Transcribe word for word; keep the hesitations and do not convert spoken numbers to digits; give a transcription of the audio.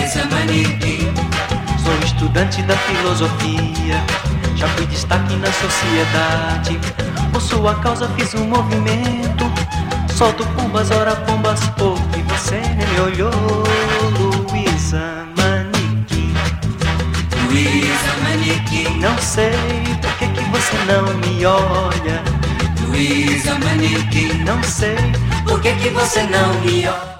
Luísa Manequim. Sou estudante da filosofia, já fui destaque na sociedade. Por sua causa fiz um movimento, solto pombas, ora pombas, pouco e você me olhou. Luísa Manequim, Luísa Manequim. não sei por que que você não me olha. Luísa Manequim. Não sei Por que que você não me olha?